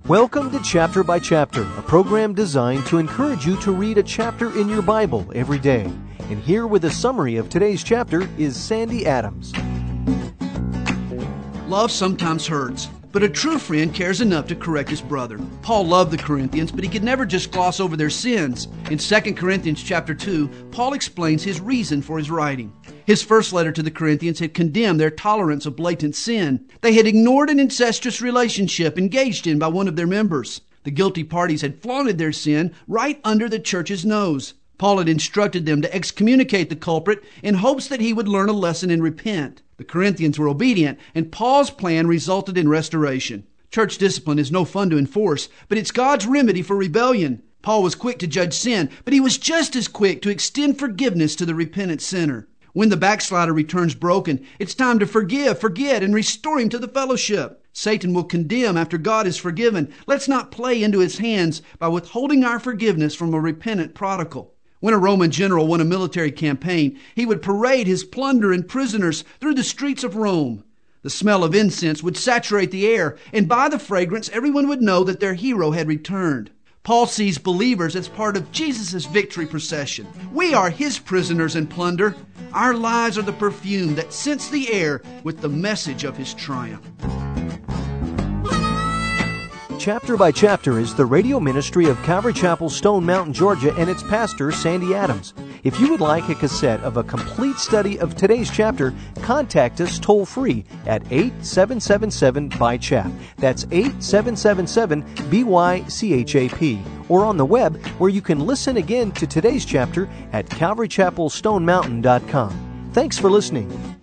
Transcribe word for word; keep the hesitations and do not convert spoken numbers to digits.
Welcome to Chapter by Chapter, a program designed to encourage you to read a chapter in your Bible every day. And here with a summary of today's chapter is Sandy Adams. Love sometimes hurts, but a true friend cares enough to correct his brother. Paul loved the Corinthians, but he could never just gloss over their sins. In Second Corinthians chapter two, Paul explains his reason for his writing. His first letter to the Corinthians had condemned their tolerance of blatant sin. They had ignored an incestuous relationship engaged in by one of their members. The guilty parties had flaunted their sin right under the church's nose. Paul had instructed them to excommunicate the culprit in hopes that he would learn a lesson and repent. The Corinthians were obedient, and Paul's plan resulted in restoration. Church discipline is no fun to enforce, but it's God's remedy for rebellion. Paul was quick to judge sin, but he was just as quick to extend forgiveness to the repentant sinner. When the backslider returns broken, it's time to forgive, forget, and restore him to the fellowship. Satan will condemn after God is forgiven. Let's not play into his hands by withholding our forgiveness from a repentant prodigal. When a Roman general won a military campaign, he would parade his plunder and prisoners through the streets of Rome. The smell of incense would saturate the air, and by the fragrance, everyone would know that their hero had returned. Paul sees believers as part of Jesus' victory procession. We are his prisoners and plunder. Our lives are the perfume that scents the air with the message of his triumph. Chapter by Chapter is the radio ministry of Calvary Chapel, Stone Mountain, Georgia, and its pastor, Sandy Adams. If you would like a cassette of a complete study of today's chapter, contact us toll-free at eight seven seven seven B Y C H A P. That's eight seven seven seven B Y C H A P. Or on the web, where you can listen again to today's chapter at calvary chapel stone mountain dot com. Thanks for listening.